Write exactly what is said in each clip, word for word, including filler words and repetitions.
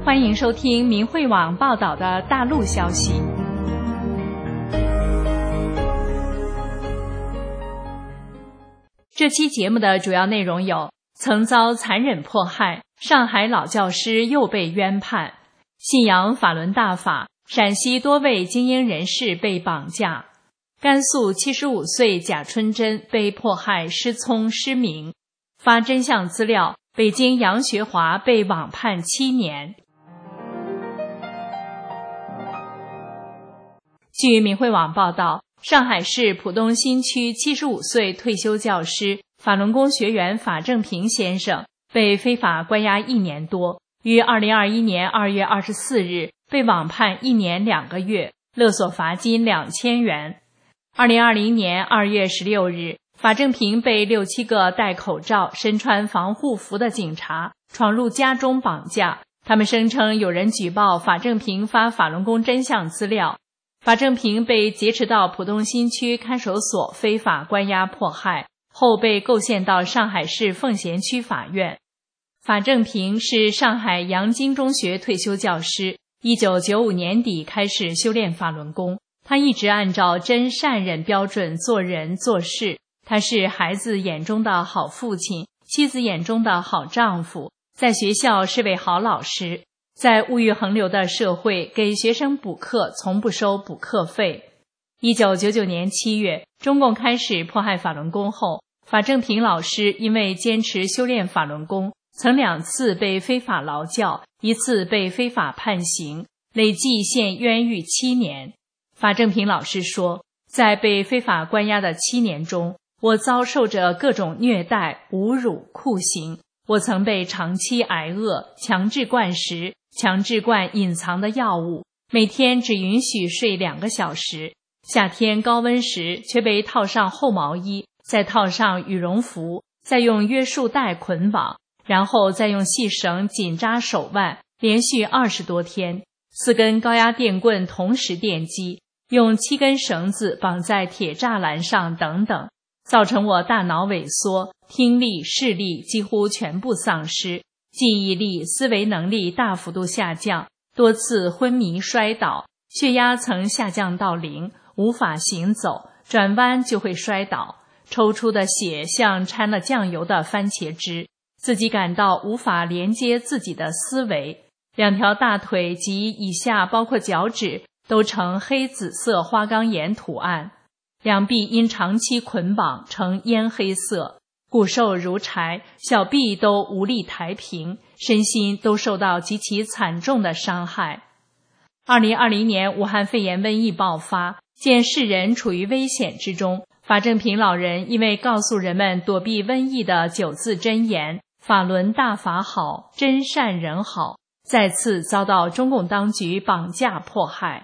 欢迎收听明慧网报道的大陆消息。这期节目的主要内容有：曾遭残忍迫害，上海老教师又被冤判；信仰法轮大法，陕西多位精英人士被绑架；甘肃七十五岁贾春珍被迫害失聪失明；发真相资料，北京杨学华被网判七年。据明慧网报道，上海市浦东新区七十五岁退休教师、法轮功学员法正平先生被非法关押一年多，于二零二一年二月二十四日被网判一年两个月，勒索罚金两千元。二零二零年二月十六日，法正平被六七个戴口罩、身穿防护服的警察闯入家中绑架，他们声称有人举报法正平发法轮功真相资料。法正平被劫持到浦东新区看守所非法关押迫害，后被构陷到上海市奉贤区法院。法正平是上海杨金中学退休教师，一九九五年底开始修炼法轮功，他一直按照真善忍标准做人做事。他是孩子眼中的好父亲，妻子眼中的好丈夫，在学校是位好老师。在物欲横流的社会，给学生补课从不收补课费。一九九九年七月，中共开始迫害法轮功后，法正平老师因为坚持修炼法轮功，曾两次被非法劳教，一次被非法判刑，累计现冤狱七年。法正平老师说，在被非法关押的七年中，我遭受着各种虐待、侮辱、酷刑，我曾被长期挨饿，强制灌食，强制灌隐藏的药物，每天只允许睡两个小时，夏天高温时却被套上厚毛衣，再套上羽绒服，再用约束带捆绑，然后再用细绳紧扎手腕，连续二十多天，四根高压电棍同时电击，用七根绳子绑在铁栅栏上等等，造成我大脑萎缩，听力、视力几乎全部丧失，记忆力、思维能力大幅度下降，多次昏迷摔倒，血压曾下降到零，无法行走，转弯就会摔倒，抽出的血像掺了酱油的番茄汁，自己感到无法连接自己的思维，两条大腿及以下包括脚趾都呈黑紫色花岗岩图案，两臂因长期捆绑呈烟黑色，骨瘦如柴，小臂都无力抬平，身心都受到极其惨重的伤害。二零二零年武汉肺炎瘟疫爆发，见世人处于危险之中，法正平老人因为告诉人们躲避瘟疫的九字真言，法轮大法好，真善人好，再次遭到中共当局绑架迫害。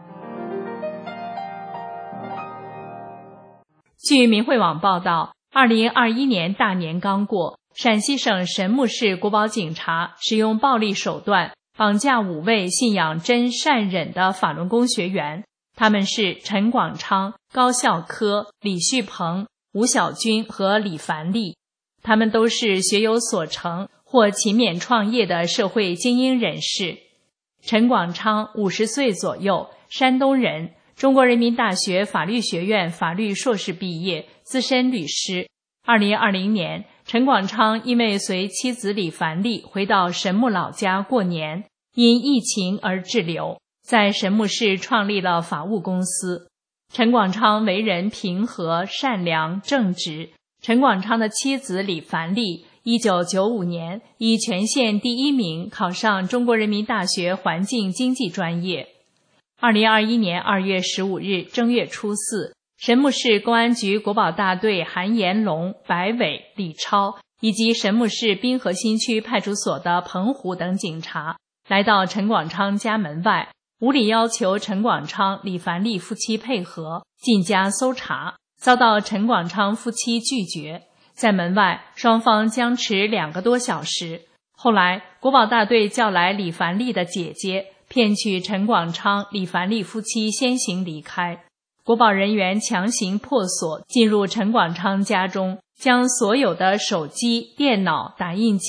据明慧网报道，二零二一年大年刚过，陕西省神木市国保警察使用暴力手段绑架五位信仰真善忍的法轮功学员，他们是陈广昌、高孝科、李旭鹏、吴小军和李凡利，他们都是学有所成或勤勉创业的社会精英人士。陈广昌五十岁左右，山东人，中国人民大学法律学院法律硕士毕业，资深律师。二零二零年，陈广昌因为随妻子李凡利回到神木老家过年，因疫情而滞留，在神木市创立了法务公司。陈广昌为人平和、善良、正直。陈广昌的妻子李凡利一九九五年以全县第一名考上中国人民大学环境经济专业。二零二一年二月十五日正月初四，神木市公安局国保大队韩延龙、白伟、李超以及神木市滨河新区派出所的彭虎等警察来到陈广昌家门外，无理要求陈广昌、李凡利夫妻配合进家搜查，遭到陈广昌夫妻拒绝，在门外双方僵持两个多小时。后来国保大队叫来李凡利的姐姐，骗取陈广昌、李凡利夫妻先行离开。国保人员强行破锁，进入陈广昌家中，将所有的手机、电脑、打印机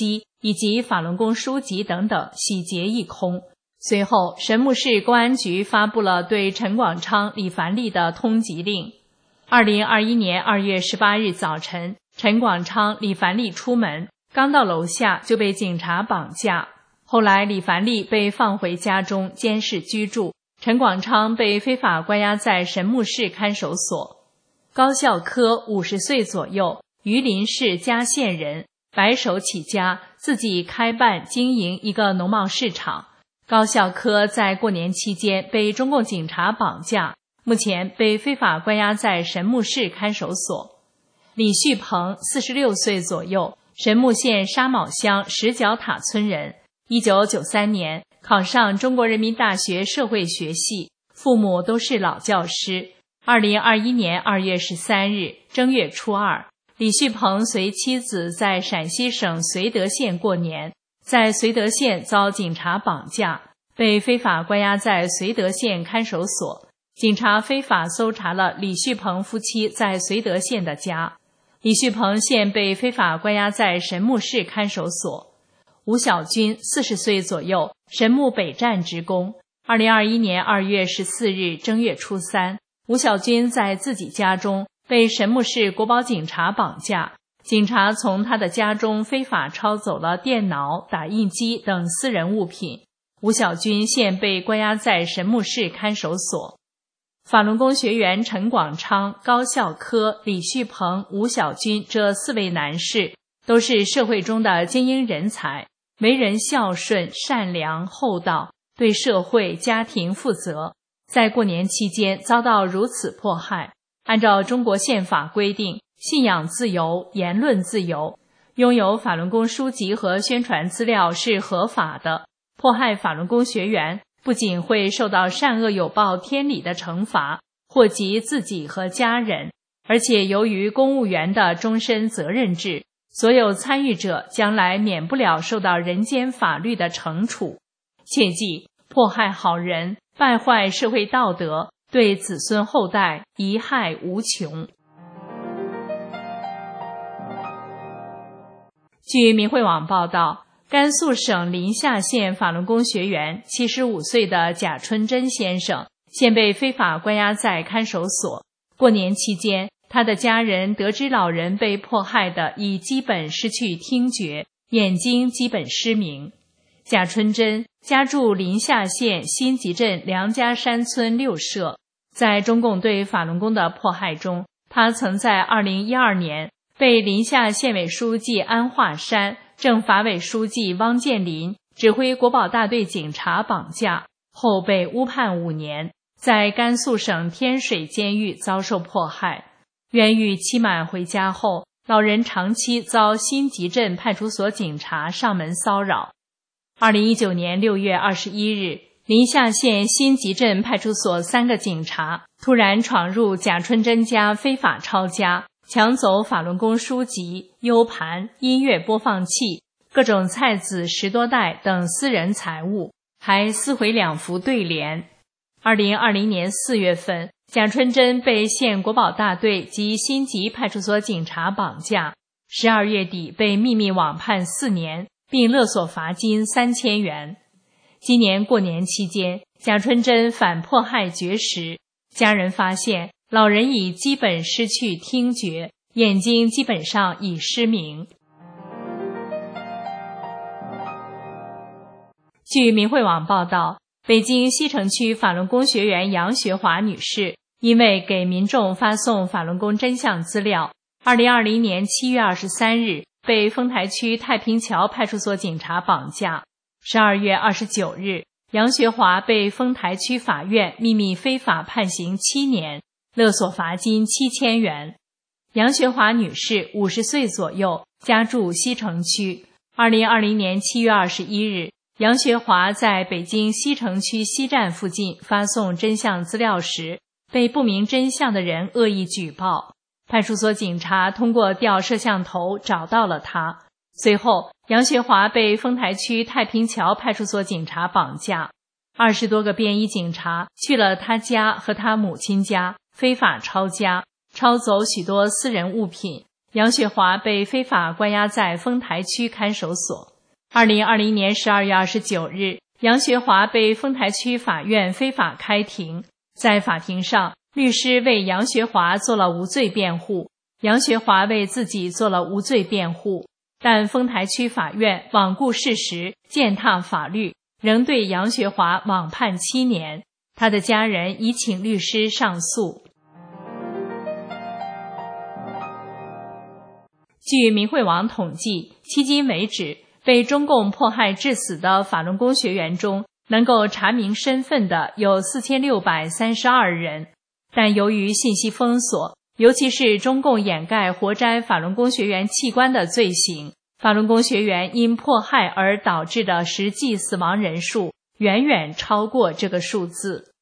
以及法轮功书籍等等洗劫一空。随后，神木市公安局发布了对陈广昌、李凡利的通缉令。二零二一年二月十八日早晨，陈广昌、李凡利出门，刚到楼下就被警察绑架。后来，李凡利被放回家中监视居住，陈广昌被非法关押在神木市看守所。高孝科五十岁左右，榆林市嘉县人，白手起家，自己开办经营一个农贸市场。高孝科在过年期间被中共警察绑架，目前被非法关押在神木市看守所。李旭鹏四十六岁左右，神木县沙卯乡石角塔村人，一九九三年考上中国人民大学社会学系，父母都是老教师。二零二一年二月十三日正月初二，李旭鹏随妻子在陕西省绥德县过年，在绥德县遭警察绑架，被非法关押在绥德县看守所。警察非法搜查了李旭鹏夫妻在绥德县的家。李旭鹏现被非法关押在神木市看守所。吴小军四十岁左右，神木北站职工。二零二一年二月十四日正月初三，吴小军在自己家中被神木市国保警察绑架。警察从他的家中非法抄走了电脑、打印机等私人物品。吴小军现被关押在神木市看守所。法轮功学员陈广昌、高孝科、李旭鹏、吴小军这四位男士都是社会中的精英人才，为人孝顺、善良、厚道，对社会、家庭负责。在过年期间遭到如此迫害，按照中国宪法规定，信仰自由、言论自由，拥有法轮功书籍和宣传资料是合法的。迫害法轮功学员不仅会受到善恶有报天理的惩罚，祸及自己和家人，而且由于公务员的终身责任制，所有参与者将来免不了受到人间法律的惩处。切记，迫害好人，败坏社会道德，对子孙后代贻害无穷。据明慧网报道，甘肃省临夏县法轮功学员七十五岁的贾春珍先生现被非法关押在看守所。过年期间，他的家人得知老人被迫害的已基本失去听觉，眼睛基本失明。贾春珍家住临夏县新集镇梁家山村六社。在中共对法轮功的迫害中，他曾在二零一二年被临夏县委书记安化山、政法委书记汪建林指挥国保大队警察绑架，后被误判五年，在甘肃省天水监狱遭受迫害。冤狱期满回家后，老人长期遭新集镇派出所警察上门骚扰。二零一九年六月二十一日，临夏县新集镇派出所三个警察突然闯入贾春珍家非法抄家，抢走法轮功书籍、U 盘、音乐播放器、各种菜籽十多袋等私人财物，还撕毁两幅对联。二零二零年四月份，贾春珍被县国保大队及新集派出所警察绑架，十二月底被秘密网判四年，并勒索罚金三千元。今年过年期间，贾春珍反迫害绝食，家人发现老人已基本失去听觉，眼睛基本上已失明。据明慧网报道，北京西城区法轮功学员杨学华女士因为给民众发送法轮功真相资料，二零二零年七月二十三日被丰台区太平桥派出所警察绑架。十二月二十九日，杨学华被丰台区法院秘密非法判刑七年，勒索罚金七千元。杨学华女士五十岁左右，家住西城区。二零二零年七月二十一日，杨学华在北京西城区西站附近发送真相资料时，被不明真相的人恶意举报。派出所警察通过调摄像头找到了他。随后，杨学华被丰台区太平桥派出所警察绑架。二十多个便衣警察去了他家和他母亲家，非法抄家，抄走许多私人物品。杨学华被非法关押在丰台区看守所。 二零二零年十二月二十九日，杨学华被丰台区法院非法开庭。在法庭上，律师为杨学华做了无罪辩护，杨学华为自己做了无罪辩护，但丰台区法院罔顾事实，践踏法律，仍对杨学华枉判七年。他的家人已请律师上诉。据明慧网统计，迄今为止，被中共迫害致死的法轮功学员中，能够查明身份的有四千六百三十二人，但由于信息封锁，尤其是中共掩盖活摘法轮功学员器官的罪行，法轮功学员因迫害而导致的实际死亡人数远远超过这个数字。